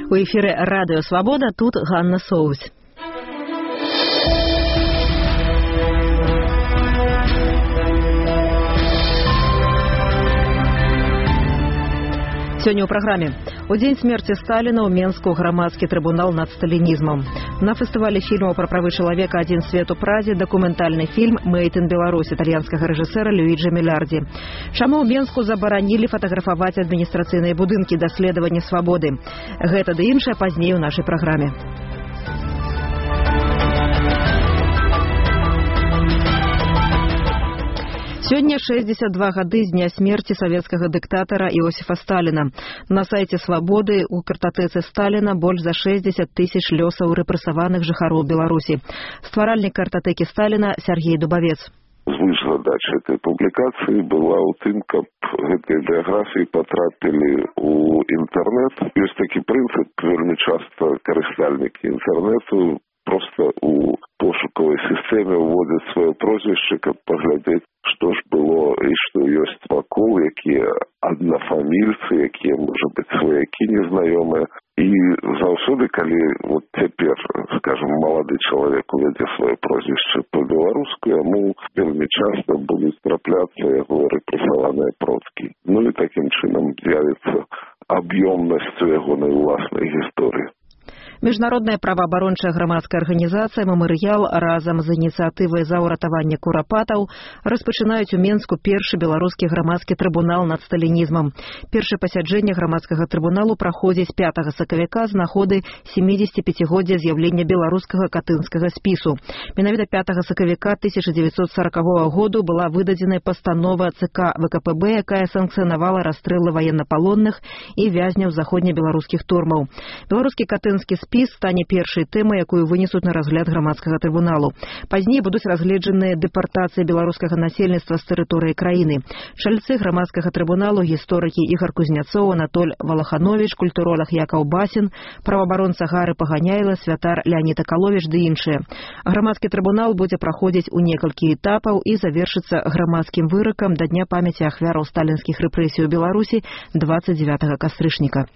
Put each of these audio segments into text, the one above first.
У эфире «Радио Свобода», тут Ганна Соусь. Сегодня у программе. У день смерти Сталина у Менску громадский трибунал над сталинизмом. На фестивале фильмов про правы человека «Один свет у Празе» документальный фильм «Made in Беларусь» итальянского режиссера Люиджи Мелярди. Чаму ў Менску забаранілі фотаграфаваць адміністрацыйныя будынкі даследавання свабоды. Гэта ды іншае пазней у нашай праграме. Сегодня 62 гады з дня смерти советского диктатора Иосифа Сталина. На сайте «Свободы» у картатэцы Сталина больше за 60 тысяч лёсаў рэпрэсаваных жыхароў Беларуси. Стваральнік картатэкі Сталина Сергей Дубовец. Задача этой публикации была у тым, каб гэтай биографии потрапили у интернет. Есть такой принцип, вельмі часто карыстальнікі интернету просто у пошуковой системе вводят свое прозвище, каб поглядеть, что ж было и что есть вокруг, какие однофамильцы, какие, может быть, свояки незнаёмые. И заўсёды, калі вот теперь, скажем, молодой человек увидит свое прозвище по-белорусски, ему вельмі часто будут трапляться его репрессованные продки. Ну и таким чином з'явится объемность его власной истории. Міжнародная праваабарончая грамадская арганізацыя «Мемарыял» разам з ініцыятывай за ўратаванне курапатаў распачынаюць у Менску першы беларускі грамадскі трыбунал над сталінізмам. Першае пасяджэнне грамадскага трыбуналу праходзіць 5 сакавіка з нагоды 75-годдзя з'яўлення беларускага катынскага спісу. Менавіта 5 сакавіка 1940 году была выдадзеная пастанова ЦК ВКПБ, якая санкцыянавала расстрэлы ваеннапалонных і вязняў заходнебеларускіх турмаў. Беларускі катынскі спіс стане першай тэмай, якую вынесуць на разгляд грамадскага трыбуналу. Пазней будуць разгледжаныя дэпартацыі беларускага насельніцтва з тэрыторыі краіны. Чальцы грамадскага трыбуналу гісторыкі Ігар Кузняцоў, Анатоль Валаханович, культуролог Якаў Басін, праваабаронца Гары Паганяйла, святар Леонід Акаловіч ды іншыя. Грамадскі трыбунал будзе праходзіць у некалькі этапаў і завершыцца грамадскім выракам да дня памяці ахвяраў сталінскіх рэпрэсій у Беларусі 29 кастрычніка.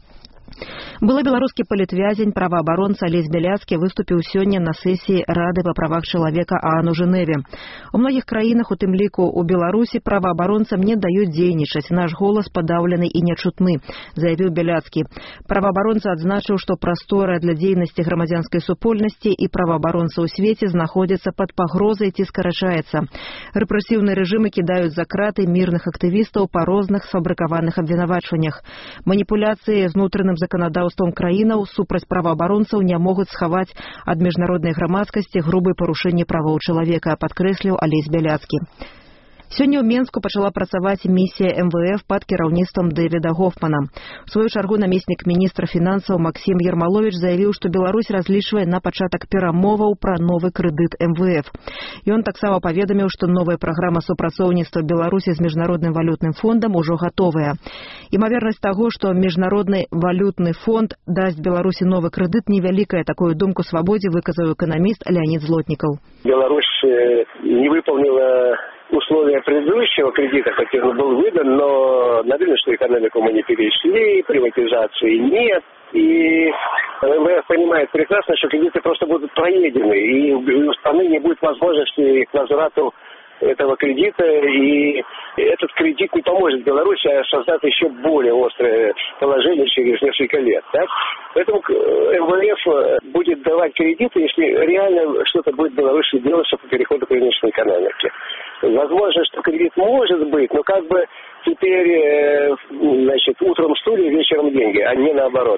Былы беларускі палітвязень, праваабаронца Алесь Бяляцкі выступіў сёння на сесіі Рады па правах чалавека ААН у Жэневе. У многіх краінах, у тым ліку у Беларусі, праваабаронцам не даюць дзейнічаць. Наш голас падаўлены і нечутны, заявіў Бяляцкі. Праваабаронца адзначыў, што прастора для дзейнасці грамадзянскай супольнасці і праваабаронца ў свеце знаходзіцца пад пагрозай ці скарачаецца. Рэпрэсіўныя рэжымы кідаюць за краты мірных актывістаў па розных сфабрыкаваных абвінавачваннях. Маніпуляцыі з унутраным заканадаўствам краінаў супраць праваабаронцаў не могуць схаваць ад міжнароднай грамадскасці грубыя парушэнні правоў чалавека, падкрэсліў Алесь Бяляцкі. Сёння ў Менску пачала працаваць місія МВФ пад кіраўніцтвам Дэвіда Гофмана. У сваю чаргу намеснік міністра фінансаў Максім Ермалович заявіў, што Беларусь разлічвае на пачатак перамоваў пра новы крэдыт МВФ. Ён таксама паведаміў, што новая праграма супрацоўніцтва Беларусі з міжнародным валютным фондам ужо гатовая. Імавернасць таго, што міжнародны валютны фонд дасць Беларусі новы крэдыт, невялікая. Такую думку «Свободе» выказаў эканаміст Леонид Злотнікаў. Беларусь не выполнила условия предыдущего кредита, хотя он был выдан, но на рыночную экономику мы не перешли, приватизации нет. И МВФ понимает прекрасно, что кредиты просто будут проедены, и у страны не будет возможности к возврату этого кредита, и этот кредит не поможет Беларуси, а создаст еще более острое положение через несколько лет. Так? Поэтому МВФ будет давать кредиты, если реально что-то будет в Беларуси делаться по переходу к рыночной экономике. Возможно, что кредит может быть, но как бы теперь, значит, утром стулья, вечером деньги, а не наоборот.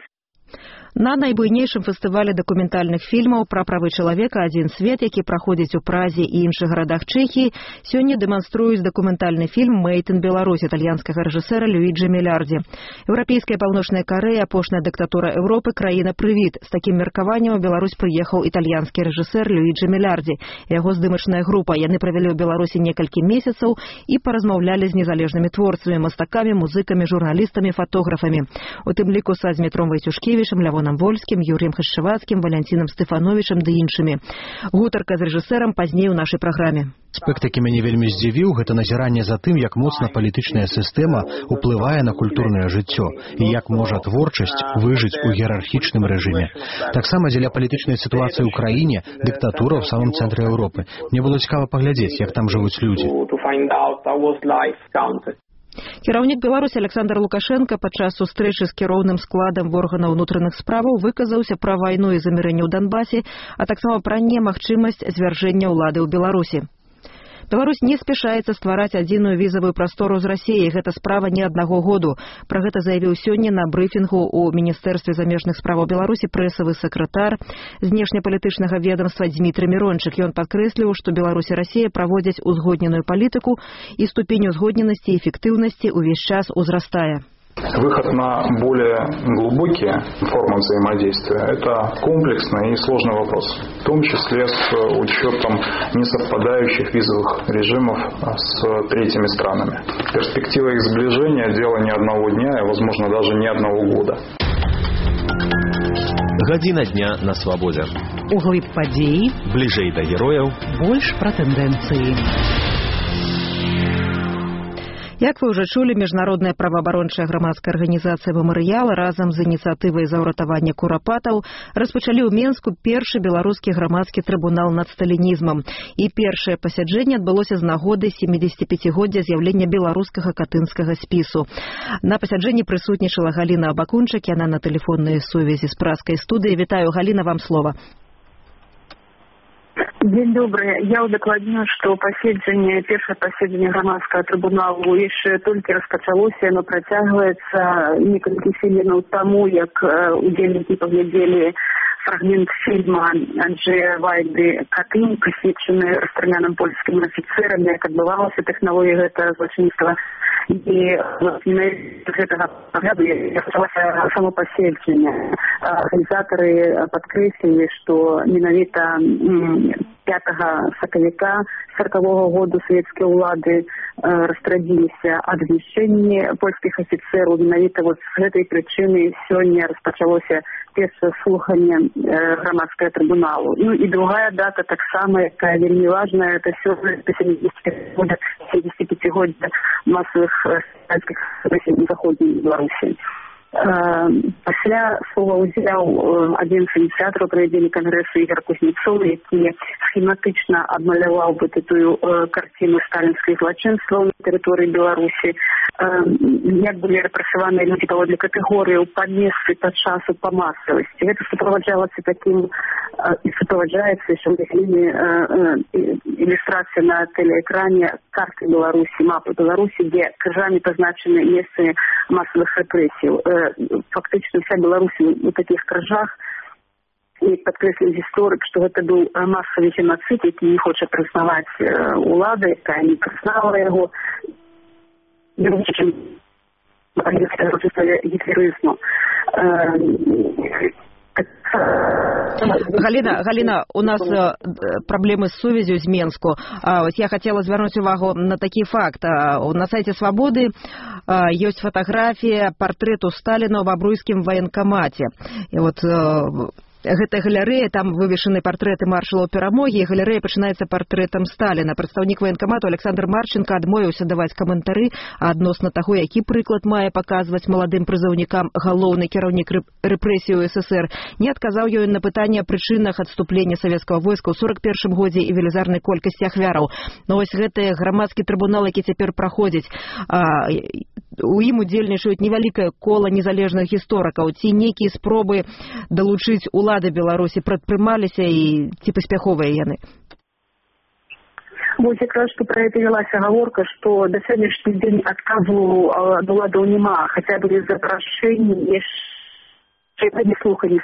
На найбуйнейшым фестывале дакументальных фільмаў пра правы чалавека «Адзін свет», які праходзіць у Празе і іншых гарадах Чэхіі, сёння дэманструюць дакументальны фільм «Made in Беларусь» італьянскага рэжысэра Люиджи Мелярди. Еўрапейская Паўночная Карэя, апошняя дыктатура Еўропы, краіна-прывід. З такім меркаваннем у Беларусь прыехаў італьянскі рэжысэр Люиджи Мелярди. Яго здымачная група. Яны правялі ў Беларусі некалькі месяцаў і паразмаўлялі з незалежнымі творцамі, мастакамі, музыкамі, журналістамі, фотографамі. У тым ліку са Змітром Вайцюшкевічам, Лявоном Романам Вольскім, Юрыем Хашчавацкім, Валянцінам Стэфановічам ды іншымі. Гутарка з рэжысэрам пазней у нашай праграме. Аспект, які мяне вельмі здзівіў, гэта назіранне за тым, як моцна палітычная сістэма ўплывае на культурнае жыццё і як можа творчасць выжыць у іерархічным рэжыме. Таксама дзеля палітычнай сітуацыі ў краіне дыктатура ў самым цэнтры Еўропы. Мне было цікава паглядзець, як там жывуць людзі. Кіраўнік Беларусі Александр Лукашенко падчас сустрэчы з кіроўным складам органаў унутраных справаў выказаўся пра вайну і замірэнне ў Донбасе, а таксама пра немагчымасць звяржэння ўлады ў Беларусі. Беларусь не спяшаецца ствараць адзіную візавую прастору з Расіяй. Гэта справа не аднаго году. Пра гэта заявіў сёння на брыфінгу ў Міністэрстве замежных справаў Беларусі прэсавы сакратар знешнепалітычнага ведомства Дмітрый Мирончык. Ён падкрэсліў, што Беларусь і Расія праводзяць узгодненую палітыку і ступень узгодненасці і эфектыўнасці ўвесь час узрастае. Выход на более глубокие формы взаимодействия – это комплексный и сложный вопрос, в том числе с учетом несовпадающих визовых режимов с третьими странами. Перспектива их сближения – дело не одного дня и, возможно, даже не одного года. Гадзіна дня на свабодзе. Углыб падзей. Бліжэй да герояў. Больш пра тэндэнцыі. Як вы ўжо чулі, міжнародная праваабарончая грамадская арганізацыя «Мемарыял» разам з ініцыятывай за ўратаванне курапатаў распачалі ў Менску першы беларускі грамадскі трыбунал над сталінізмам. І першае пасяджэнне адбылося з нагоды 75-годдзя з'яўлення беларускага катынскага спісу. На пасяджэнні прысутнічала Галіна Абакунчык, яна на тэлефоннай сувязі з праскай студыі. Вітаю, Галіна, вам слова. День добрый. Я удакладню, что первое паседжанне грамадскага трибуналу еще только распачалося, оно протягивается некалькі хвілінаў тому, як удзельнікі поглядели фрагмент фильма Анджея Вайды «Катынь», прысвечаны расстраляным польскім офіцэрам, як адбывалася тэхналогія гэтага злачынства. І з гэтага пагляду пачалася само паседжанне. Арганізатары падкрэслілі, што менавіта 5 сакавіка 40-го году савецкія ўлады растрадзіліся ад знішчэння польскіх афіцэраў. Менавіта з гэтай прычыны сёння распачалося першае слуханне грамадскага трыбуналу. Ну і другая дата таксама, якая вельмі важная, это сёння 75-годдзя масавых савецкіх рэпрэсій на заходняй Беларусі. Пасля слова ўзяў адзін з ініцыятараў правядзення кангрэсу Ігор Кузнецоў, які схематычна абмаляваў бы тую карціну сталінскіх злачынстваў на тэрыторыі Беларусі, як былі рэпрэсаваныя людзі паводле катэгорыяў па месцы, па часу, па масавасці. Гэта суправаджалася такім і суправаджаецца яшчэ ілюстрацыя на тэлеэкране карты Беларусі, мапы Беларусі, дзе крыжамі пазначаны месцы масавых рэпрэсій. Фактично вся Беларусь у таких крыжах, і падкрэсліў гісторык, што гэта быў масавы геноцид, які не хоча прызнаваць улада, якая не прызнала яго, чым гітлерызму. Галина, у нас проблемы с сувязью з Менску. Я хотела звярнуць увагу на такі факт. На сайце «Свабоды» ёсць фатаграфія партрэту Сталіна ў бабруйскім ваенкамаце. І вот гэта галерэя, там вывешаны партрэты маршалаў перамогі, і галерэя пачынаецца партрэтам Сталіна. Прадстаўнік ваенкамату Александр Марченко адмовіўся даваць каментары адносна таго, які прыклад мае паказваць маладым прызыўнікам галоўны кіраўнік рэпрэсій у СССР. Не адказаў ёй на пытанне аб прычынах адступлення савецкага войска ў 41-м годзе і велізарнай колькасці ахвяраў. Но вось гэты грамадскі трыбунал, які цяпер праходзіць, у ім удзельнічаюць невялікае кола незалежных гісторыкаў. Ці нейкія спробы далучыць улады Беларусі прадпрымаліся і ці паспяховыя яны? Вось якраз што пра гэта вялася гаворка, што да сённяшні дзень адказу ад уладаў няма, хаця былі запрашэнні яшчэ не слухалі.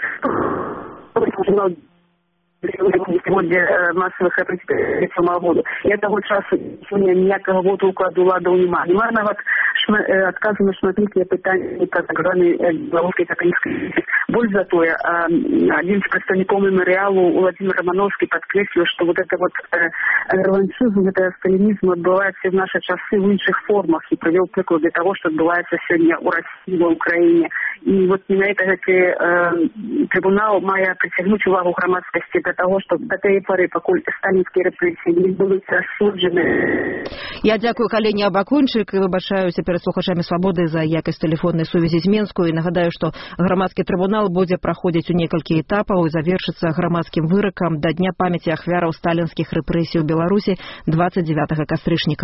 Масавых рэпрэсій году. І ад таго часу сёння ніякага водгуку ад уладаў няма. Няма нават адказу на шматлікія пытанні пра так званы беларускі каталіцкі. Больш за тое, адзін з прадстаўнікоў мемарыялу Владимир Романовский падкрэсліў, што вот это вот рэваншызм, гэта сталінізм адбываецца в наши часы в іншых формах и прывёў прыклады того, что адбываецца сёння ў России, в Украине. И вот менавіта гэты трибунал мае прыцягнуць увагу грамадскасці да того, што да тей поры, пакуль сталінскія рэпрэсіі не будуць рассуджаны. Я дзякую Галіне Абакунчык і выбачаюся перад слухачамі Свабоды за якасць тэлефоннай сувязі з Менску і нагадаю, што грамадскі трыбунал будзе праходзіць у некалькі этапаў і завершыцца грамадскім выракам да дня памяці ахвяраў сталінскіх рэпрэсій у Беларусі 29 кастрычніка.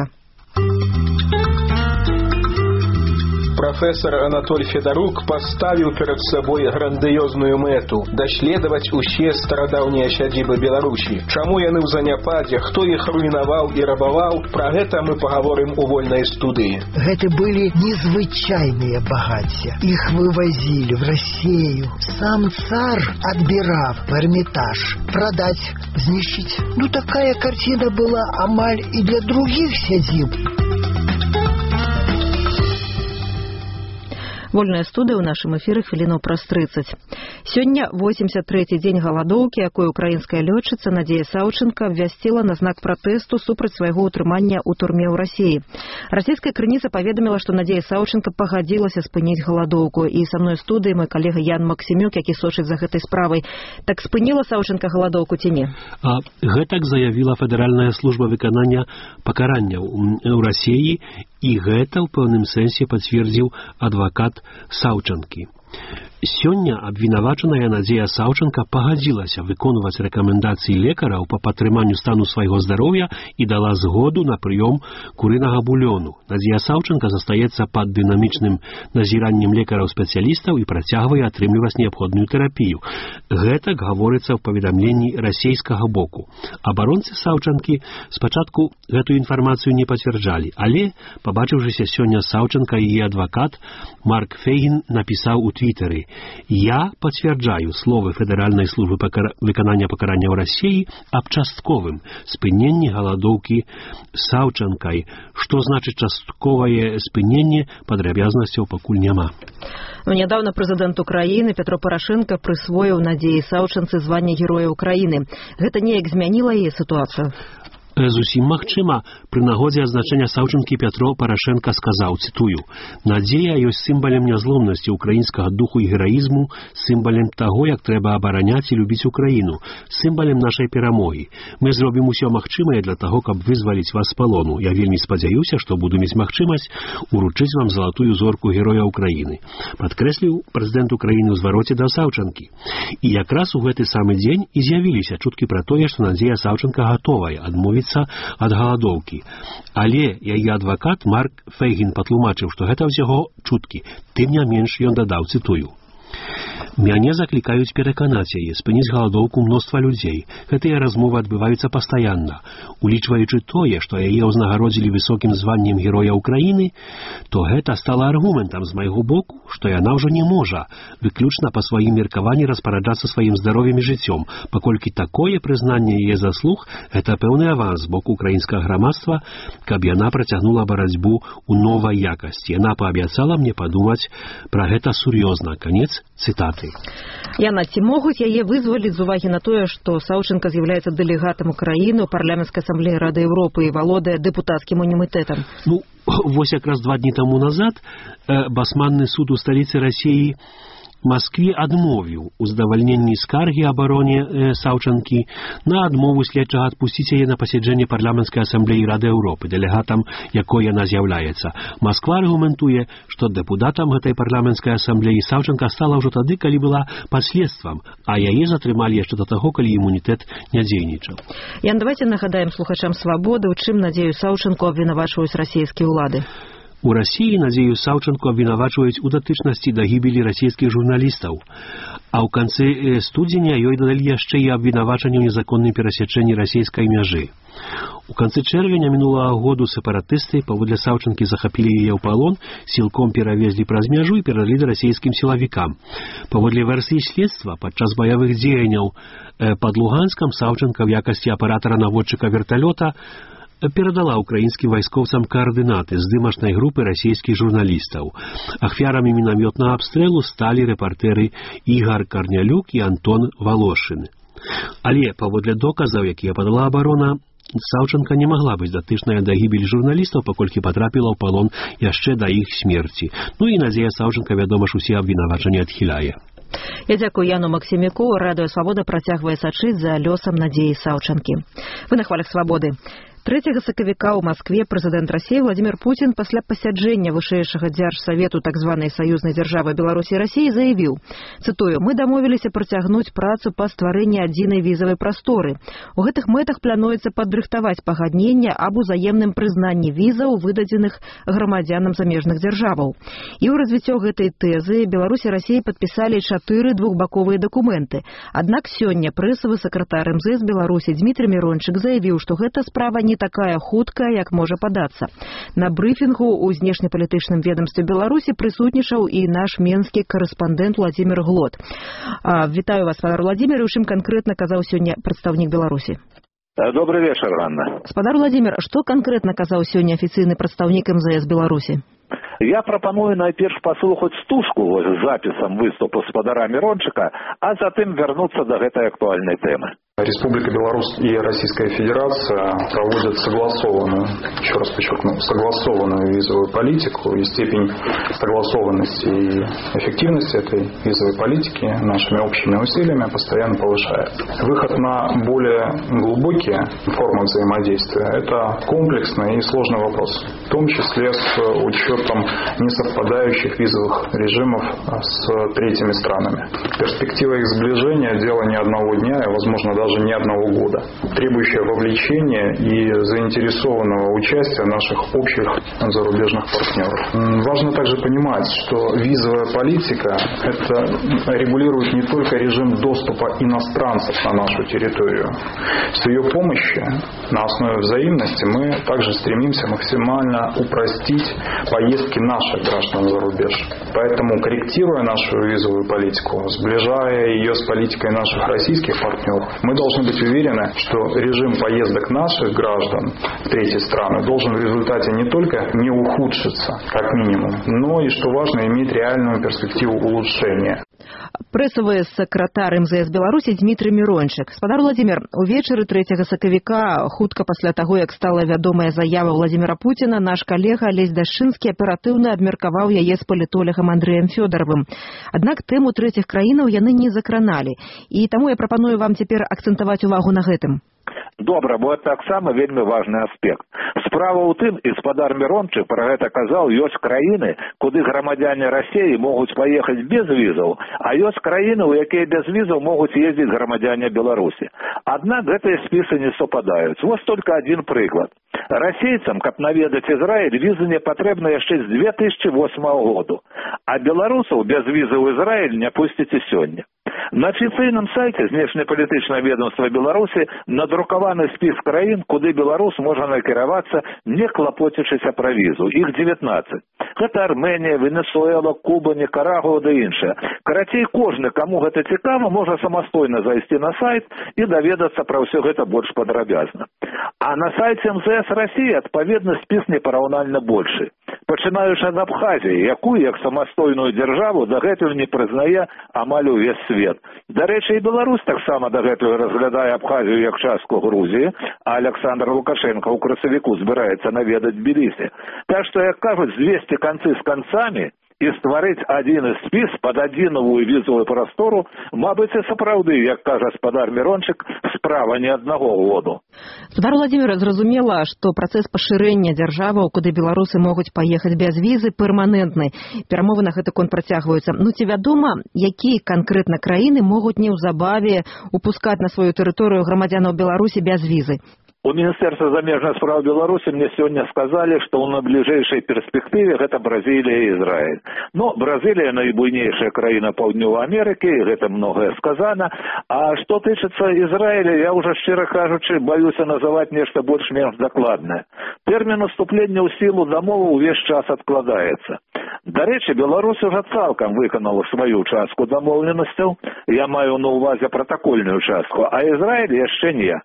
Профессор Анатоль Федорук поставил перед собой грандыёзную мэту – даследовать усе старадаўнія сядзібы Беларусі. Чаму яны ў заняпадзе, хто іх руйнаваў і рабаваў, пра гэта мы паговорым у вольнай студыі. Гэта былі незвычайныя багацця. Іх вывозили в Россию. Сам цар адбіраў в Эрмитаж. Продать, знищить. Ну такая картина была амаль и для других сядзіб. Вольная студыя ў нашым эфіры хвілінаў праз 30. Сёння 83-й дзень галадоўкі, якой украінская лётчыца Надзея Саўченко абвясціла на знак пратэсту супраць свайго ўтрымання ў турме ў Расіі. Расійская крыніца паведаміла, што Надзея Саўченко пагадзілася спыніць галадоўку. І са мной ў студыі мой калега Ян Максімюк, які сочыць за гэтай справай. Так спыніла Саўченко галадоўку ці не? Гэтак заявіла Федэральная служба выканання пакаранняў у Расіі, і гэта ў пэўным сэнсе пацвердзіў адвакат Саўчанкі. Сёння абвінавачаная Надзея Саўченко пагадзілася выконваць рэкамендацыі лекараў па падтрыманню стану свайго здароўя і дала згоду на прыём курынага булёну. Надзея Саўченко застаецца пад дынамічным назіраннем лекараў-спецыялістаў і працягвае атрымліваць неабходную тэрапію. Гэтак гаворыцца ў паведамленні расійскага боку. Абаронцы Саўчанкі спачатку гэтую інфармацыю не пацвярджалі, але, пабачыўшыся сёння Саўченко і яе адвакат, Марк Фейгін напісаў у Твиттере: «Я подтверждаю словы Федеральной службы выканання пакарання ў Расіі аб частковым спыненні галадоўкі Саўчанкай». Што значыць частковае спыненне, падрабязнасцяў пакуль няма. Нядаўна прэзідэнт Украіны Петро Порошенко прысвоіў Надзеі Саўчанцы званне Героя Украіны. Гэта неяк змяніла яе сітуацыю? Зусім магчыма, пры нагодзе адзначэння Саўчанкі Пятро Парашенка сказаў, цытую: «Надзея ёсць сімвалем нязломнасці украінскага духу і гераізму, сімвалем таго, як трэба абараняць і любіць Украіну, сімвалем нашай перамогі. Мы зробім усё магчымае для таго, каб вызваліць вас з палону. Я вельмі спадзяюся, што буду мець магчымасць уручыць вам залатую зорку Героя Украіны», падкрэсліў прэзідэнт Украіны ў звароце да Саўчанкі. І якраз у гэты самы дзень і з'явіліся чуткі пра тое, што Надзея Саўчанка гатовая адмовіць ад галадоўкі. Але яе адвакат Марк Фейгін патлумачыў, што гэта ўсяго чуткі. Тым не менш ён дадаў, цытую: «Мяне заклікаюць пераканаць яе спыніць галадоўку мноства людзей. Гэтыя размовы адбываюцца пастаянна. Улічваючы тое, што яе ўзнагародзілі высокім званнем Героя Украіны, то гэта стала аргументам з майго боку, што яна ўжо не можа выключна па сваім меркаванні распараджацца сваім здаровым і жыццём, паколькі такое прызнанне яе заслуг – гэта пэўны аванс з боку украінскага грамадства, каб яна працягнула барацьбу ў новай якасці. Яна паабяцала мне падумаць пра гэта сур'ёзна». Канец цытаты. Яна, ці могуць яе вызваліць з увагі на тое, што Саўченко з'яўляецца дэлегатам Украіны ў парламенцкай асамблеі Рады Еўропы і валодае дэпутацкім імунітэтам? Вось якраз 2 дні таму назад басманны суд у сталіцы Расіі Москве адмовіў у задавальненні скаргі абароне Саўчанкі на адмову следчага адпусціць яе на пасяджэнне парламенцкай асамблеі Рады Еўропы, дэлегатам якой яна з'яўляецца. Масква аргументуе, што дэпутатам гэтай парламенцкай асамблеі Саўчанка стала ўжо тады, калі была пад следствам, а яе затрымалі яшчэ да таго, калі імунітэт не дзейнічаў. Ян, давайте нагадаем слухачам Свабоды, у чым Надзею Саўчанку абвінавачваюць расійскія ўлады. У Расіі Надзею Саўчанку абвінавачваюць у датычнасці да гібелі расійскіх журналістаў, а ў канцы студзеня ёй дадалі яшчэ і абвінавачанне ў незаконным перасячэнні расійскай мяжы. У канцы чэрвеня мінулага году сепаратысты паводле Саўчанкі захапілі яе ў палон, сілком перавезлі праз мяжу і перадалі расійскім сілавікам. Паводле версіі следства, падчас баявых дзеянняў пад Луганскам Саўчанка ў якасці апаратара-наводчыка верталёта перадала украінскім вайскоўцам каардынаты здымачнай групы расійскіх журналістаў. Ахвярамі мінамётнага абстрэлу сталі рэпартэры Ігар Карнялюк і Антон Волошин. Але паводле доказаў, якія падала абарона, Саўчанка не магла быць датычная да гібелі журналістаў, паколькі патрапіла ў палон яшчэ да іх смерці. Ну і Надзея Саўчанка, вядома ж, усе абвінавачанні адхіляе. Я дзякую Яну Максіміку. Радыё Свабода працягвае сачыць за лёсам Надзеі Саўчанкі. Вы на хвалях Свабоды. 3 сакавіка ў Маскве прэзідэнт Расіі Владзімір Пуцін пасля пасяджэння вышэйшага дзяржсавету так званай саюзнай дзяржавы Беларусі і Расіі заявіў, цытую, «Мы дамовіліся працягнуць працу па стварэнні адзінай візавай прасторы. У гэтых мэтах плануецца падрыхтаваць пагадненне аб узаемным прызнанні візаў, выдадзеных грамадзянам замежных дзяржаваў». І ў развіццё гэтай тэзы Беларусь і Расія падпісалі 4 двухбаковыя дакументы. Аднак сёння прэсавы сакратар МЗС Беларусі Дмітрый Мірончык заявіў, што гэта справа не такая хуткая, як можа падацца. На брыфінгу ў знешнепалітычным ведамстве Беларусі прысутнічаў і наш менскі корэспандэнт Владзімир Глот. Вітаю вас, спадар Владзімир, у чым канкрэтна казаў сёння прадстаўнік Беларусі? Добрый вечер, Анна. Спадар Владзімир, што канкрэтна казаў сёння афіцыйны прадстаўнік МЗС Беларусі? Я прапаную найперш паслухаць стужку з запісам выступу спадара Мирончика, а затым вярнуцца да гэтай актуальнай тэмы. Республика Беларусь и Российская Федерация проводят согласованную, еще раз подчеркну, согласованную визовую политику, и степень согласованности и эффективности этой визовой политики нашими общими усилиями постоянно повышается. Выход на более глубокие формы взаимодействия – это комплексный и сложный вопрос, в том числе с учетом несовпадающих визовых режимов с третьими странами. Перспектива их сближения – дело не одного дня и, возможно, даже не одного года, требующая вовлечения и заинтересованного участия наших общих зарубежных партнеров. Важно также понимать, что визовая политика это регулирует не только режим доступа иностранцев на нашу территорию. С ее помощью на основе взаимности мы также стремимся максимально упростить поездки наших граждан за рубеж. Поэтому, корректируя нашу визовую политику, сближая ее с политикой наших российских партнеров, мы должны быть уверены, что режим поездок наших граждан в третьи страны должен в результате не только не ухудшиться, как минимум, но и, что важно, иметь реальную перспективу улучшения. Прэсавы сакратар МЗС Беларусі Дмітрый Мірончык. Спадар Владзімир, увечары 3 сакавіка, хутка пасля таго, як стала вядомая заява Владзіміра Пуціна, наш калега Алесь Дашчынскі аператыўна абмеркаваў яе з палітолагам Андрэем Фёдаравым. Аднак тэму трэціх краінаў яны не закраналі. І таму я прапаную вам цяпер акцэнтаваць увагу на гэтым. Добра, бо это таксама вельмі важны аспект. Справа ў тым, і спадар Мірончык пра гэта казаў, ёсць краіны, куды грамадзяне Расіі могуць паехаць без візаў, а ёсць краіны, у якія без візаў могуць ездзіць грамадзяне Беларусі. Аднак гэтыя спісы не супадаюць. Вось только один прыклад. Расейцам, каб наведаць Ізраіль, візы не патрэбна яшчэ з 2008 году, а беларусаў без візы ў Ізраіль не пусцяць і сёння. На афіцыйным сайце знешнепалітычнага ведомства Беларусі надрукаваны спіс краін, куды беларус можа накіравацца, не клапоцячыся пра візу. Іх 19. Гэта Арменія, Венесуэла, Куба, Нікарагуа ды іншыя. Карацей, кожны, каму гэта цікава, можа самастойна зайсці на сайт і даведацца пра ўсё гэта больш падрабязна. А на сайце МЗС Расіі адпаведны спіс непараўнальна большы. Пачынаючы ад Абхазіі, якую як самастойную дзяржаву дагэтуль не прызнае амаль увесь свет. Дарэчы, і Беларусь таксама дагэтуль разглядае Абхазію як частку Грузіі, а Александр Лукашенко ў красавіку збіраецца наведаць Тбілісі. Так што, як кажуць, звесці канцы з канцамі і стварыць адзіны спіс пад адзінавую візавую прастору, мабыць, і сапраўды, як кажа спадар Мірончык, справа не аднаго году. Спадар Владзімир, зразумела, што працэс пашырэння дзяржаваў, куды беларусы могуць паехаць без візы, перманентны. Перамовы на гэты конт працягваюцца. Ну, ці вядома, якія канкрэтна краіны могуць неўзабаве упускаць на сваю тэрыторыю грамадзянаў Беларусі без візы? У Міністэрства замежных спраў Беларусі мне сёння сказалі, што ў найбліжэйшай перспектыве гэта Бразілія і Ізраіль. Но Бразілія найбуйнейшая краіна Паўднёвай Амерыкі, і гэта многае сказана. А што тычыцца Ізраіля, я ўжо, шчыра кажучы, баюся называць нешта больш-менш дакладнае. Тэрмін уступлення ў сілу дамовы ўвесь час адкладаецца. Дарэчы, Беларусь ужо цалкам выканала сваю частку дамоўленасцяў, я маю на ўвазе пратакольную частку, а Ізраіль яшчэ не.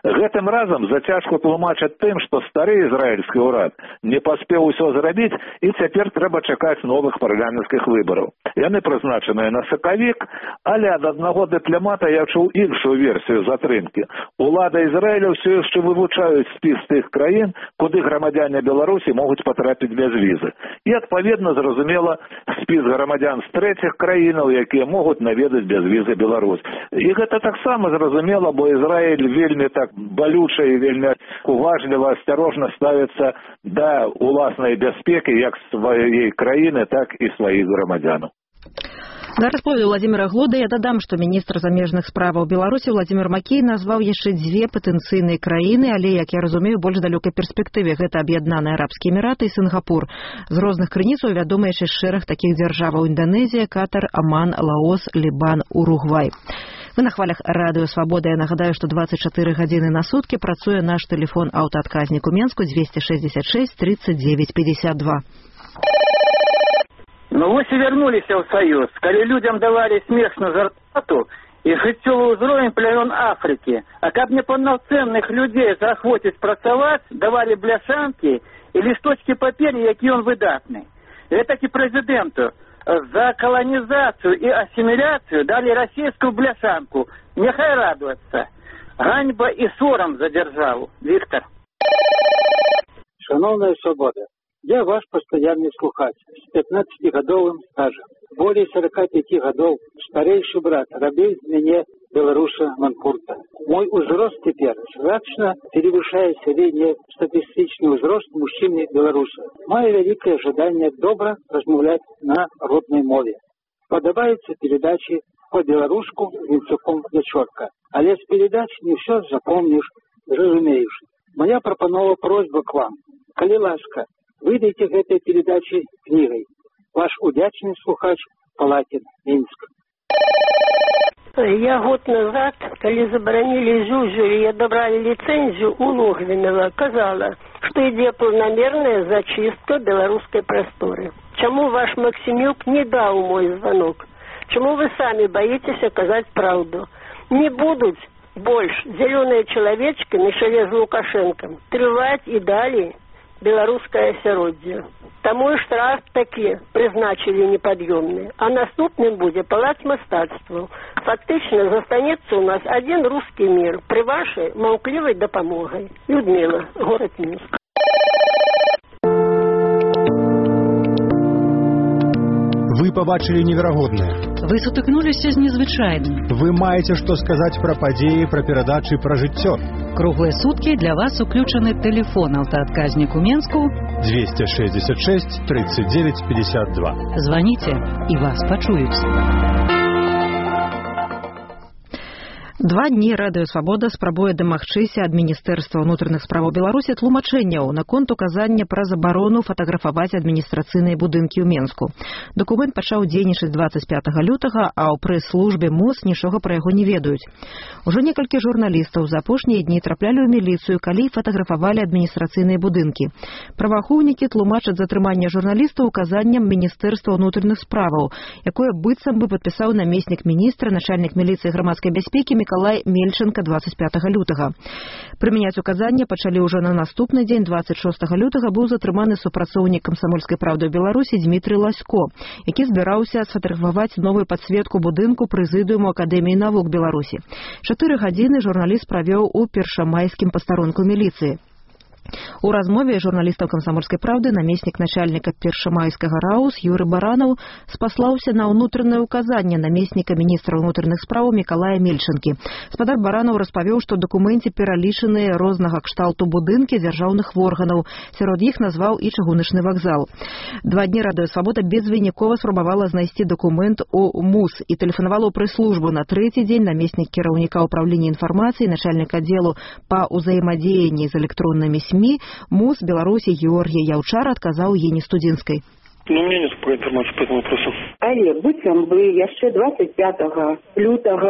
Гэтым разам зацяжку тлумачаць тым, што стары ізраільскі ўрад не паспеў усё зрабіць і цяпер трэба чакаць новых парламенцкіх выбараў. Яны прызначаныя на сакавік, але ад аднаго дыпламата я чуў іншую версію затрымкі. Улада Ізраіля ўсё яшчэ вывучаюць спіс тых краін, куды грамадзяне Беларусі могуць патрапіць без візы. І, адпаведна, зразумела, спіс грамадзян з трэціх краінаў, якія могуць наведаць без візы Беларусь. І гэта таксама зразумела, бо Ізраіль вельмі так балюча і вельмі уважліва, асцярожна ставіцца да уласнай бяспекі як сваёй краіны, так і сваіх грамадзянаў. На расповеду Владимира Глода я дадам, што міністр замежных справаў Беларусі Владимир Макей назваў яшчэ дзве патэнцыйныя краіны, але, як я разумею, больш далёкай перспектыве. Гэта Аб'яднаныя Арабскія Эміраты і Сінгапур. З розных крыніцаў вядома яшчэ шэраг такіх дзяржаваў: Інданезія, Катар, Аман, Лаос, Лібан, Уругвай. Вы на хвалях Радыё Свабода. Я нагадаю, што 24 гадзіны на суткі працуе наш тэлефон аўтаадказнік у Менску 266 39 52. Ну вось і вярнуліся ў Саюз, калі людзям давалі смешную зарплату і жыццёвы ўзровень плямён Афрыкі. А каб непаўнацэнных людзей заахвоціць працаваць, давалі бляшанкі і лісточкі паперы, які ён выдатны. Гэтакі прэзідэнту за каланізацыю і асіміляцыю далі расійскую бляшанку. Няхай радуецца. Ганьба і сорам за дзяржаву. Віктор. Шановная Свобода, я ваш постоянный слухач с 15-годовым стажем. Более 45 годов старейший брат робил мне белоруса Манкурта. Мой узрост теперь значно перевышает среднестатистичный узрост мужчины белоруса. Мое великое ожидание добро размовлять на родной мове. Подобаются передачи по-белоруску Винцуком Ячорка. Але с передач не все запомнишь, разумеешь. Моя пропанова просьба к вам. Коли ласка, выдайте гэтай передачи книгой. Ваш удячный слухач Палатин, Минск. Я год назад, калі забаранілі жужжу і адабралі ліцэнзію у Логвінова, казала, што ідзе планамерная зачистка беларускай прасторы. Чаму ваш Максимюк не даў мой звонок? Чаму вы самі баіцеся казаць праўду? Не будуць больш зялёныя чалавечкі на чале з Лукашэнкам трываць і далей беларускае асяроддзе. Таму і штраф такі прызначылі непад'ёмны, а наступным будзе палац мастацтваў. Фактычна застанецца ў нас адзін рускі мір пры вашай маўклівай дапамогай. Людмила, горад Мінск. Вы побачили неверагоднае. Вы сутыкнуліся з незвычайным. Вы маеце што сказаць пра падзеі, пра перадачы, пра жыццё. Круглыя суткі для вас уключаны тэлефон аўтаадказнік у Менску 266 39 52. Званіце, і вас пачуюць. 2 дні Радыё Свабода спрабуе дамагчыся ад Міністэрства ўнутраных справаў Беларусі тлумачэнняў наконт указання пра забарону фатаграфаваць адміністрацыйныя будынкі ў Менску. Дакумент пачаў дзейнічаць 25 лютага, а ў прэс-службе МОЗ нічога пра яго не ведаюць. Ужо некалькі журналістаў за апошнія дні траплялі ў міліцыю, калі фатаграфавалі адміністрацыйныя будынкі. Праваахоўнікі тлумачаць затрыманне журналістаў указаннем Міністэрства ўнутраных справаў, якое быццам бы падпісаў намеснік міністра, начальнік міліцыі грамадскай бяспекі Мікалай Мельченка 25 лютага. Прымяняць указанне пачалі ўжо на наступны дзень. 26 лютага быў затрыманы супрацоўнік камсамольскай правды ў Беларусі Дмітрый Ласько, які збіраўся сфатаграфаваць новую падсветку будынку прэзідыуму Акадэміі навук Беларусі. 4 гадзіны журналіст правёў у першамайскім пастарунку міліцыі. У размове журналістаў камсамольскай правды намеснік начальніка першамайскага РАУС Юры Баранаў спаслаўся на ўнутранае указанне намесніка міністра ўнутраных спраў Мікалая Мельчанкі. Спадар Баранаў распавёў, што ў дакуменце пералічаныя рознага кшталту будынкі дзяржаўных органаў. Сярод іх назваў і чыгуначны вакзал. 2 дні Радыё Свабода безвынікова спрабавала знайсці дакумент у МУС і тэлефанавала ў прэс-службу. На 3-й дзень намеснік кіраўніка ўправлення інфармацыі, начальнік аддзелу па ўзаемадзеянні з электроннымі СМІ МУС Беларусі Георгій Яўчар адказаў Ені Студзінскай. Мне нет информации по этому вопросу. Але быццам бы яшчэ 25 лютага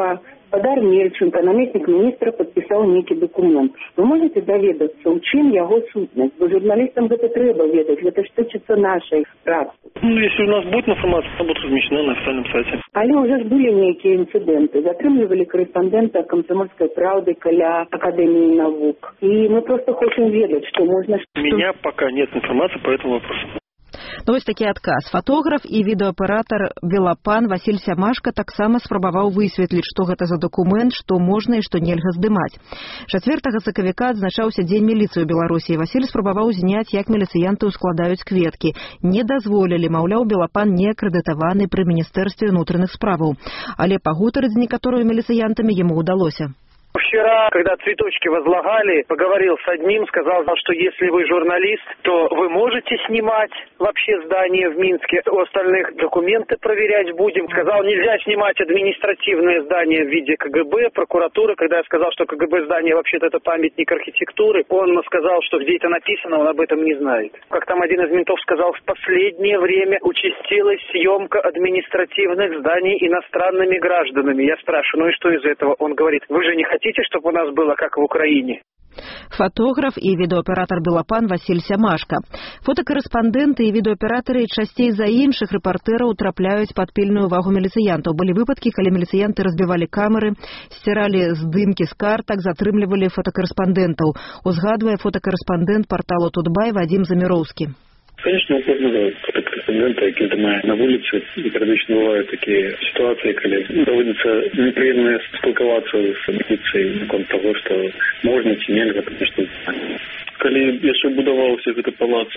гаспадар Мельченко, намеснік міністра, падпісаў нейкі документ. Вы можете даведацца, у чым яго сутнасць? Бо журналістам гэта трэба ведаць, гэта ж тычыцца нашай працы. Если у нас будет информация, она будет размещена на официальном сайте. Але ўжо ж былі нейкія інцыдэнты. Затрымлівалі карэспандэнта «Комсомольской правды» каля Акадэміі навук. І мы просто хочам ведаць, што можна... У меня пока нет информации по этому вопросу. Ну, вось такі адказ. Фотограф і відэааператар «Белапан» Васіль Сямашка таксама спрабаваў высветліць, што гэта за дакумент, што можна і што нельга здымаць. 4 сакавіка адзначаўся Дзень міліцыі ў Беларусі. Васіль спрабаваў зняць, як міліцыянты ўскладаюць кветкі. Не дазволілі, маўляў, «Белапан» не акрэдытаваны пры Міністэрстве ўнутраных справаў. Але пагутарыць з некаторымі міліцыянтамі яму ўдалося. Вчера, когда цветочки возлагали, поговорил с одним, сказал, что если вы журналист, то вы можете снимать вообще здание в Минске. У остальных документы проверять будем. Сказал, нельзя снимать административное здание в виде КГБ, прокуратуры. Когда я сказал, что КГБ здание вообще-то это памятник архитектуры, он сказал, что где это написано, он об этом не знает. Как там один из ментов сказал, в последнее время участилась съемка административных зданий иностранными гражданами. Я спрашиваю, ну и что из этого? Он говорит, вы же не хотите, чтобы у нас было как в Украине? Фотограф і відэааператар «Белапан» Васіль Сямашка. Фотакарэспандэнты і відэааператары часцей за іншых рэпартэраў трапляюць пад пільную увагу міліцыянтаў. Былі выпадкі, калі міліцыянты разбівалі камеры, сціралі здымкі з картак, затрымлівалі фотакарэспандэнтаў. Узгадвае фотакарэспандэнт порталу «Тутбай» Вадим Заміроўскі. Конечно, упознавают фотокорреспондента, які думаю, на вулиці і періодично бувають такі ситуації, коли доводиться неприємно спілкуватися з міліцією на конт того, що можна чи нельзя, тому що коли я ще будувався в цей палац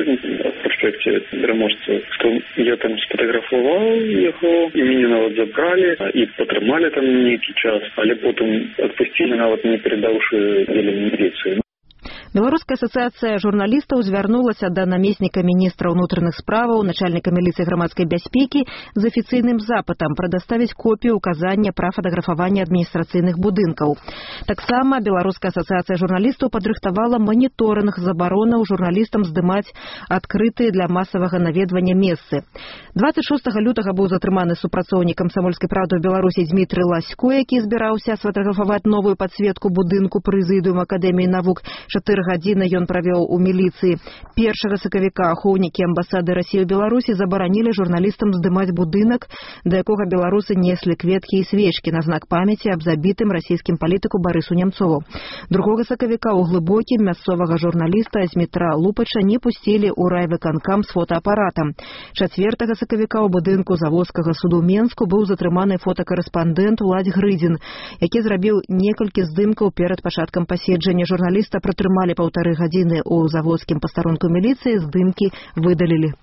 в проспекті Переможця, то я там сфотографував його, і мені навіть забрали, і потримали там некий час, але потім відпустили, навіть не передавши міліцію. Беларуская асацыяцыя журналістаў звярнулася да намесніка міністра ўнутраных справаў, начальніка міліцыі грамадскай бяспекі з афіцыйным запытам прадаставіць копію указання пра фатаграфаванне адміністрацыйных будынкаў. Таксама Беларуская асацыяцыя журналістаў падрыхтавала маніторынг забаронаў журналістам здымаць адкрытыя для масавага наведвання месцы. 26 лютага быў затрыманы супрацоўнік «Камсамольскай правды» ў Беларусі Дмітрый Ласько, які збіраўся сфатаграфаваць новую падсветку будынку прэзідыума Акадэміі навук. 4 гадзіны ён правёў у міліцыі. 1 сакавіка ахоўнікі амбасады Расіі ў Беларусі забаранілі журналістам здымаць будынак, да якога беларусы неслі кветкі і свечкі на знак памяці аб забітым расійскім палітыку Барысу Нямцову. 2 сакавіка ў Глыбокім мясцовага журналіста Змітра Лупача не пусцілі ў райвыканкам з фотаапаратам. 4 сакавіка ў будынку Заводскага суду Менску быў затрыманы фотакарэспандэнт Уладзь Грыдзін, які зрабіў некалькі здымкаў перад пачаткам паседжання. Журналіста пратрымалі 1,5 гадзіны ў заводскім пастарунку міліцыі, здымкі выдалілі.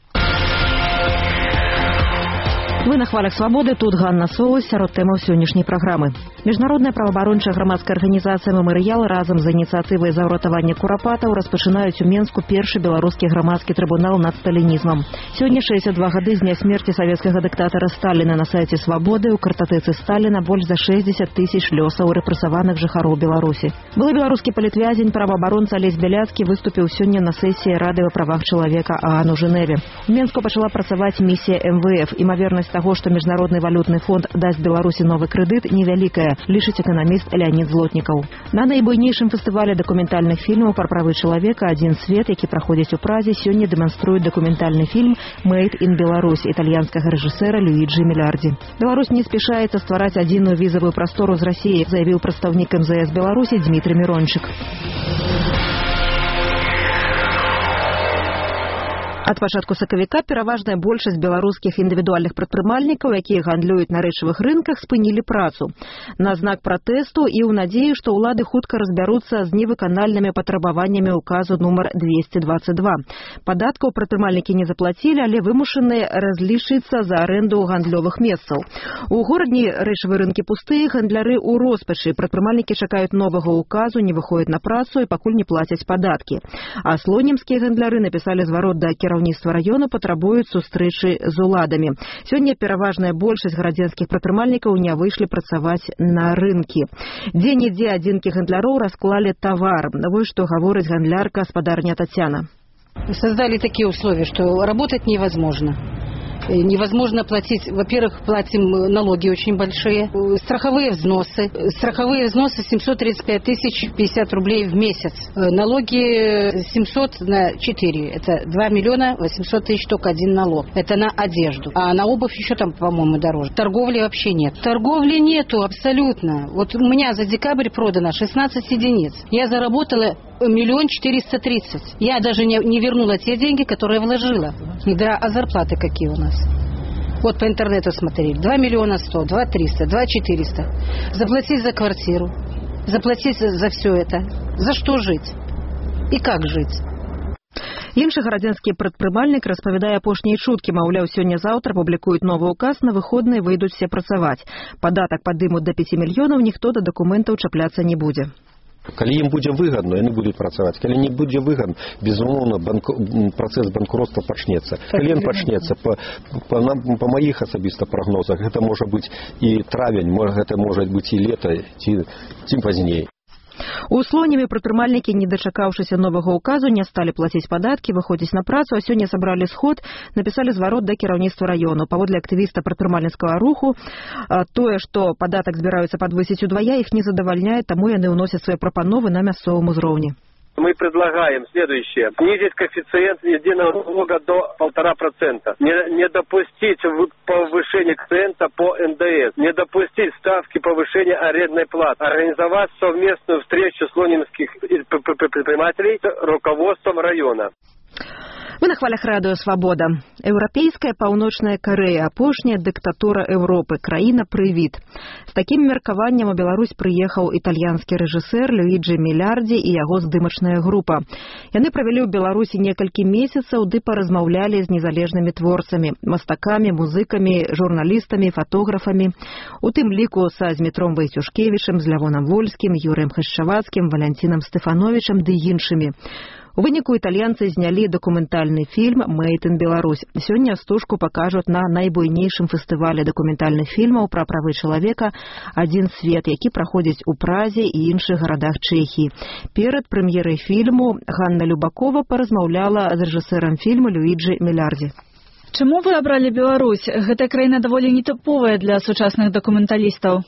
Вы на хвалях свабоды, тут Ганна Солось, сярод тэмаў сённяшняй праграмы. Міжнародная праваабарончая грамадская арганізацыя «Мемарыял» разам з ініцыятывай за ўратаванне курапатаў распачынаюць у Менску першы беларускі грамадскі трыбунал над сталінізмам. Сёння 62 гады з дня смерці савецкага дыктатара Сталіна. На сайце «Свабоды» ў картатэцы Сталіна больш за 60 тысяч лёсаў рэпрэсаваных жыхароў Беларусі. Былы беларускі палітвязень, праваабаронца Алесь Бяляцкі выступіў сёння на сесіі Рады па правах чалавека ААН у Жэневе. У Менску пачала працаваць місія МВФ. Імавернасць таго, што Міжнародны валютны фонд дасць Беларусі новы крэдыт, невялікая, лічыць эканаміст Леонид Злотнікаў. На найбуйнейшым фестывале дакументальных фільмаў пра правы чалавека «Адзін свет», які праходзіць у Празе, сёння дэманструюць дакументальны фільм «Made in Беларусь» італьянскага рэжысэра Люіджі Мілярді. Беларусь не спяшаецца ствараць адзіную візавую прастору з Расіяй, заявіў прадстаўнік МЗС Беларусі Дмітрый Мірончык. Ад пачатку сакавіка пераважная большасць беларускіх індывідуальных прадпрымальнікаў, якія гандлююць на рэчавых рынках, спынілі працу. На знак пратэсту і ў надзеі, што ўлады хутка разбяруцца з невыканальнымі патрабаваннямі ўказу нумар 222. Падаткаў прадпрымальнікі не заплацілі, але вымушаныя разлічыцца за арэнду гандлёвых месцаў. У горадні рэчавыя рынкі пустыя, гандляры ў роспачы. Прадпрымальнікі чакаюць новага ўказу, не выходзяць на працу і пакуль не плацяць падаткі. А слонімскія гандляры напісалі зварот да кіраўніцтва раёну, патрабуюць сустрэчы з уладамі. Сёння пераважная большасць гарадзенскіх прадпрымальнікаў не выйшлі працаваць на рынкі. Дзе-нідзе адзінкі гандляроў расклалі тавар. Вось што гаворыць гандлярка гаспадарня Татьяна. Создали такие условия, что работать невозможно. Невозможно платить. Во-первых, платим налоги очень большие. Страховые взносы. Страховые взносы 735 тысяч 50 рублей в месяц. Налоги 700 на 4. Это 2 миллиона 800 тысяч только один налог. Это на одежду. А на обувь еще там, по-моему, дороже. Торговли вообще нет. Торговли нету абсолютно. Вот у меня за декабрь продано 16 единиц. Я заработала 1 430 000. Я даже не вернула те деньги, которые вложила. Да, а зарплаты какие у нас? Вот по интернету смотрели. 2 100 000, 2 300 000, 2 400 000. Заплатить за квартиру. Заплатить за все это. За что жить? И как жить? Іншы гарадзенскі прадпрымальнік распавядае апошнія чуткі, маўляў, сёння-заўтра публікуюць новы указ, на выходныя выйдуць все працаваць. Падатак падымуць да 5 мільёнаў, ніхто да дакументаў чапляцца не будзе. Калі ім будзе выгадна, яны будуць працаваць. Калі не будзе выгадна, безумоўна, працэс банкротства пачнецца. Калі ён пачнецца, па маіх асабіста прагнозах, гэта можа быць і травень, гэта можа быць і лета, ці пазней. У Слонімі прадпрымальнікі, не дачакаўшыся новага указу, не сталі плаціць падаткі, выходзіць на працу, а сёння сабралі сход, напісалі зварот да кіраўніцтва раёну. Паводле актывіста прадпрымальніцкага руху, тое, што падатак збіраюцца падвысіць удвая, іх не задавальняе, таму яны ўносяць свае прапановы на мясцовым узроўні. Мы предлагаем следующее. Снизить коэффициент единого налога до 1,5%. Не допустить повышения коэффициента по НДС. Не допустить ставки повышения арендной платы. Организовать совместную встречу слонимских предпринимателей с руководством района. Вы на хвалях радыё «Свабода». Еўрапейская Паўночная Карэя – апошняя дыктатура Еўропы, краіна-прывід. З такім меркаваннем у Беларусь прыехаў італьянскі рэжысэр Люіджі Мілярді і яго здымачная група. Яны правялі ў Беларусі некалькі месяцаў, ды паразмаўлялі з незалежнымі творцамі, мастакамі, музыкамі, журналістамі, фатографамі. У тым ліку са Змітром Вайцюшкевічам, з Лявонам Вольскім, Юрыем Хрышчавацкім, Валянцінам Стэфановічам ды іншымі. У выніку італьянцы знялі дакументальны фільм «Made in Беларусь». Сёння стужку пакажуць на найбуйнейшым фестывале дакументальных фільмаў пра правы чалавека «Адзін свет», які праходзіць у Празе і іншых гарадах Чэхіі. Перад прэм'ерай фільму Ганна Любакова паразмаўляла з рэжысэрам фільму Люіджі Мілярді. Чаму вы абралі Беларусь? Гэта краіна даволі нетыповая для сучасных дакументалістаў.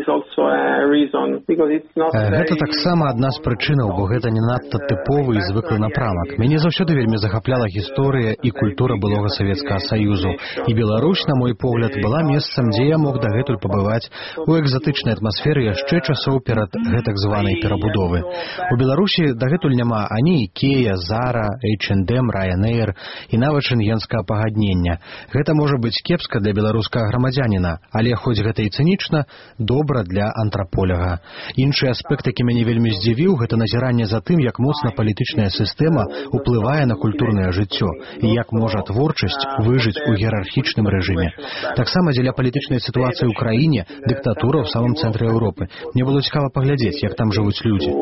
Гэта таксама адна з прычынаў, бо гэта не надта тыповы і звыклы напрамак. Мяне заўсёды вельмі захапляла гісторыя і культура былога Савецкага Саюзу. І Беларусь, на мой погляд, была месцам, дзе я мог дагэтуль пабываць у экзатычнай атмасферы яшчэ часоў перад гэтак званай перабудовы. У Беларусі дагэтуль няма ані Ікея, Зара, H&M, Ryanair і нават шэнгенскага пагаднення. Гэта можа быць кепска для беларускага грамадзяніна, але хоць гэта і цынічна, добра для антраполяга. Іншы аспект, які мяне вельмі здзівіў, гэта назіранне за тым, як моцна палітычная сістэма ўплывае на культурнае жыццё і як можа творчасць выжыць у іерархічным рэжыме. Таксама дзеля палітычнай сітуацыі ў краіне дыктатура ў самым цэнтры Еўропы. Мне было цікава паглядзець, як там жывуць людзі.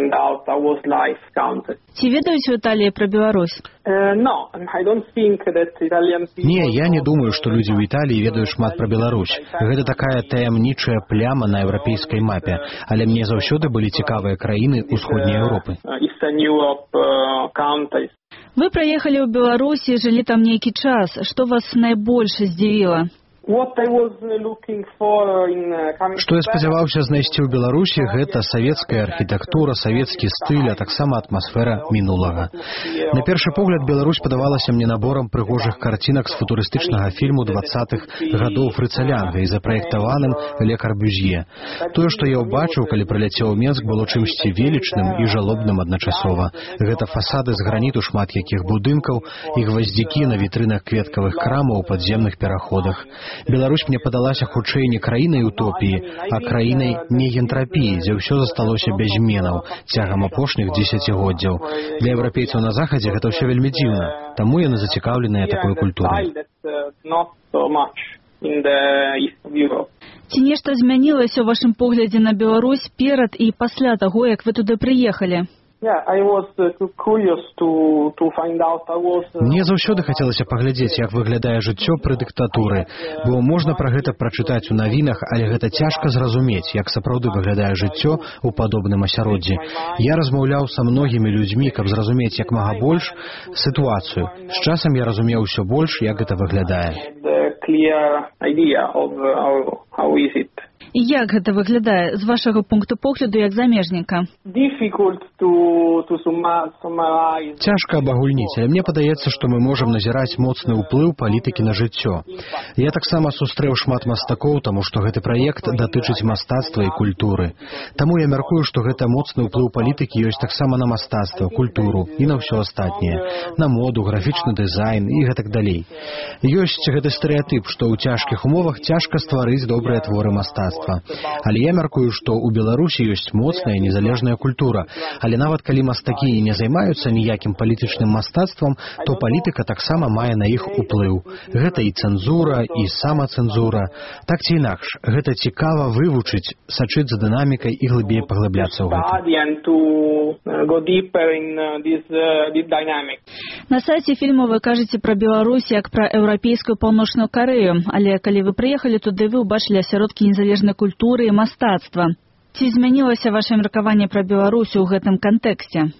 Ці ведаюць у Італіі пра Беларусь? Не, я не думаю, што людзі ў Італіі ведаюць шмат пра Беларусь. Гэта такая таямнічая пляма на еўрапейскай мапе, але мне заўсёды былі цікавыя краіны ўсходняй Еўропы. Вы прыехалі ў Беларусь і жылі там нейкі час. Што вас найбольш здзівіла? Што я спадзяваўся знайсці ў Беларусі, гэта савецкая архітэктура, савецкі стыль, а таксама атмасфера мінулага. На першы погляд Беларусь падавалася мне наборам прыгожых карцінак з футурыстычнага фільму 20-х гадоў Фрыца Лянга і запраектаваным Ле Карбюзье. Тое, што я ўбачыў, калі прыляцеў у Менск, было чымсьці велічным і жалобным адначасова. Гэта фасады з граніту шмат якіх будынкаў і гваздзікі на вітрынах кветкавых крамаў у падземных пераходах. Беларусь мне падалася хутчэй не краінай утопіі, а краінай неэнтрапіі, дзе ўсё засталося без зменаў цягам апошніх дзесяцігоддзяў. Для еўрапейцаў на захадзе гэта ўсё вельмі дзіўна, таму яны зацікаўленыя такой культурай. Ці нешта змянілася ў вашым поглядзе на Беларусь перад і пасля таго, як вы туды прыехалі? Мне заўсёды хацелася паглядзець, як выглядае жыццё пры дыктатуры, бо можна пра гэта прачытаць у навінах, але гэта цяжка зразумець, як сапраўды выглядае жыццё ў падобным асяроддзі. Я размаўляў са многімі людзьмі, каб зразумець як мага больш сітуацыю. З часам я разумеў усё больш, як гэта выглядае. clear idea of how is it. І як гэта выглядае з вашага пункту погляду як замежніка? Difficult to summarize. Цяжка абагульніць, але мне падаецца, што мы можам назіраць моцны ўплыў палітыкі на жыццё. Я таксама сустрэў шмат мастакоў, таму што гэты праект датычыць мастацтва і культуры. Таму я мяркую, што гэта моцны ўплыў палітыкі ёсць таксама на мастацтва, культуру і на ўсё астатняе, на моду, графічны дызайн і гэтак далей. Ёсць гэты стэрэатып, што ў цяжкіх умовах цяжка стварыць добрыя творы мастацтва. Але я мяркую, што ў Беларусі ёсць моцная незалежная культура. Але нават калі мастакі і не займаюцца ніякім палітычным мастацтвам, то палітыка таксама мае на іх уплыў. Гэта і цэнзура, і самацэнзура. Так ці інакш, гэта цікава вывучыць, сачыць за дынамікай і глыбей паглыбляцца ў гэта. На сайце фільму вы кажаце пра Беларусь як пра еўрапейскую паўночную Карэю, але калі вы прыехалі туды, вы ўбачылі асяродкі незалежнай культуры і мастацтва. Ці змянілася ваша меркаванне пра Беларусь у гэтым кантэксце?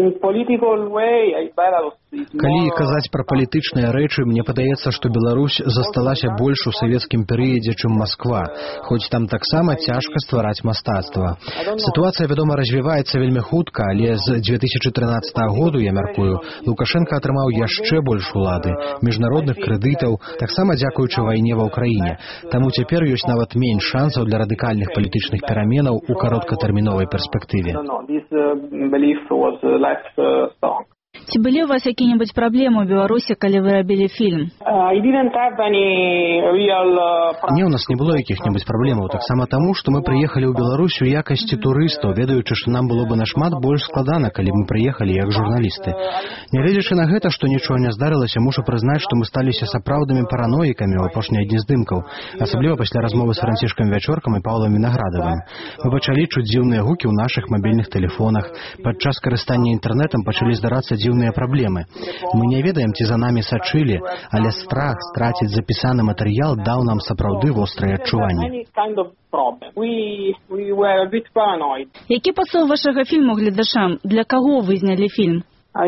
Калі казаць пра палітычныя рэчы, мне падаецца, што Беларусь засталася больш у савецкім перыядзе, чым Масква, хоць там таксама цяжка ствараць мастацтва. Сітуацыя, вядома, развіваецца вельмі хутка, але з 2013 году, я мяркую, Лукашенко атрымаў яшчэ больш улады, міжнародных крэдытаў, таксама дзякуючы вайне ва ўкраіне. Таму цяпер ёсць нават менш шансаў для радыкальных палітычных пераменаў у кароткатэрміновай перспектыве. Ці былі ў вас якія-небудзь праблемы ў Беларусі, калі вы рабілі фільм? Не, у нас не было якіх-небудзь праблемаў, таксама таму, што мы прыехалі ў Беларусь у якасці турыстаў, ведаючы, што нам было бы нашмат больш складана, калі мы прыехалі як журналісты. Нягледзячы на гэта, што нічога не здарылася, мушу прызнаць, што мы сталіся сапраўднымі параноікамі ў апошнія дні здымкаў, асабліва пасля размовы з Францішкам Вячоркам і Паўлам Вінаградавым. Мы пачалі чуць дзіўныя гукі ў нашых мабільных тэлефонах. Падчас карыстання інтэрнэтам пачалі здарацца дзіўныя праблемы. Мы не ведаем, ці за намі сачылі, але страх страціць запісаны матэрыял даў нам сапраўды вострыя адчуванні. Які пасыл вашага фільму гледачам? Для каго вы знялі фільм?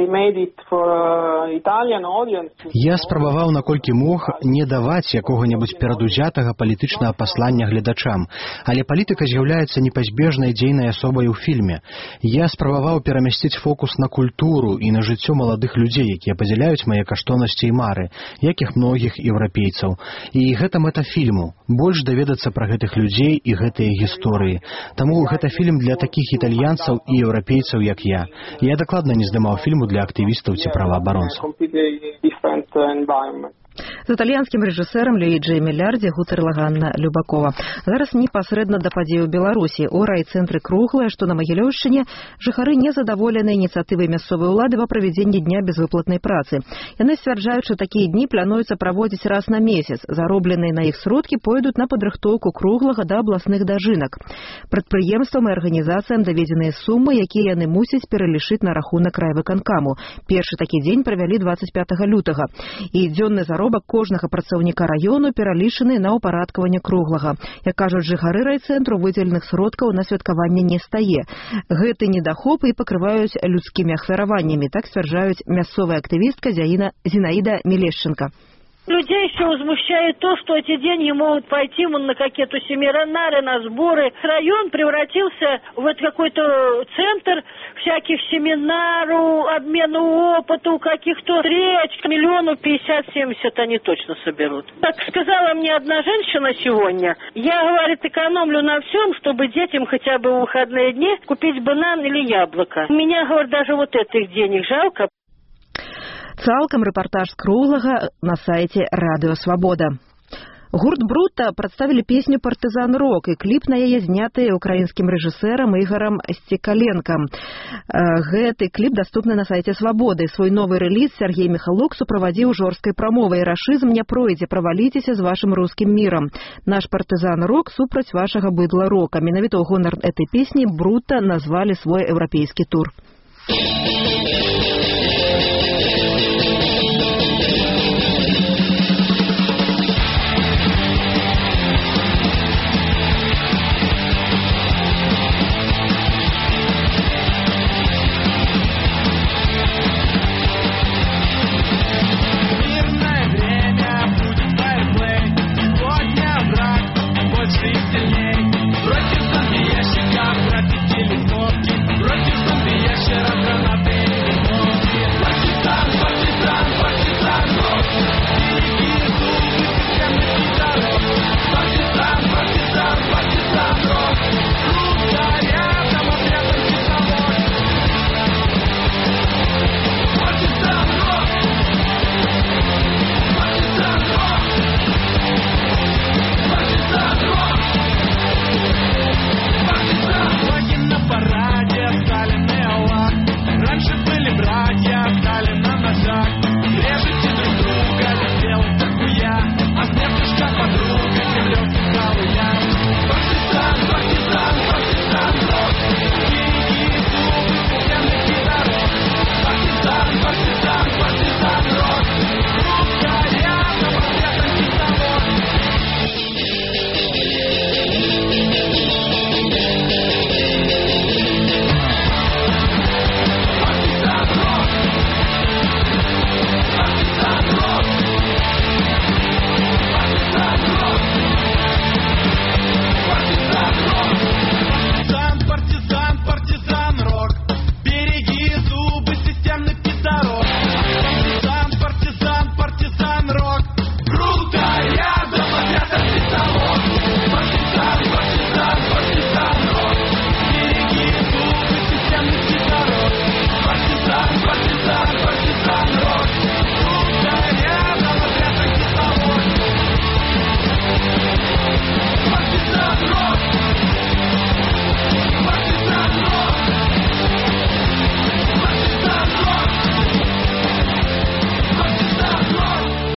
Я спрабаваў, наколькі мог, не даваць якога-небудзь перадузятага палітычнага паслання гледачам, але палітыка з'яўляецца непазбежнай дзейнай асобай у фільме. Я спрабаваў перамясціць фокус на культуру і на жыццё маладых людзей, якія падзяляюць мае каштоўнасці і мары, як і многіх еўрапейцаў. І гэта мэта фільму – больш даведацца пра гэтых людзей і гэтыя гісторыі. Таму гэта фільм для такіх італьянцаў і еўрапейцаў, як я. Я дакладна не здымаў фільм для актывістаў ці праваабаронцаў. З італьянскім рэжысэрам Люіджі Мілярдзе гутарыла Ганна Любакова. Зараз непасрэдна да падзей у Беларусі. У райцэнтры Круглае, што на Магілёўшчыне, жыхары незадаволены ініцыятывай мясцовай улады па правядзенні дня безвыплатнай працы. Яны сцвярджаюць, што такія дні плануецца праводзіць раз на месяц. Заробленыя на іх сродкі пойдуць на падрыхтоўку Круглага да абласных дажынак. Прадпрыемствам і арганізацыям даведзеныя сумы, якія яны мусяць пералічыць на рахунак райвыканкаму. Першы такі дзень правялі 25 лютага. І дзённы заробак кожнага працаўніка раёну пералічаны на ўпарадкаванне Круглага. Як кажуць жыхары райцэнтру, выдзеленых сродкаў на святкаванне не стае. Гэты недахоп і пакрываюць людскімі ахвяраваннямі, так сцвярджаюць мясцовая актывістка Зинаида Мелешченко. Людей еще возмущает то, что эти деньги могут пойти на какие-то семинары, на сборы. Район превратился в какой-то центр всяких семинаров, обмена опыта, каких-то встреч. 50-70 они точно соберут. Так сказала мне одна женщина сегодня. Я, говорит, экономлю на всем, чтобы детям хотя бы в выходные дни купить банан или яблоко. Меня, говорит, даже этих денег жалко. Цалкам рэпартаж з Круглага на сайце Радыё Свабода. Гурт Брута прадставілі песню «Партызан-рок» і кліп на яе зняты украінскім рэжысэрам Ігорам Сцекаленкам. Гэты кліп даступны на сайце Свабоды. Свой новы рэліз Сергей Михалок суправадзіў жорсткай прамовай: «Рашызм не пройдзе, праваліцеся з вашым рускім мірам. Наш партызан-рок супраць вашага быдла-рока». Менавіта ў гонар этой песні Брута назвалі свой еўрапейскі тур.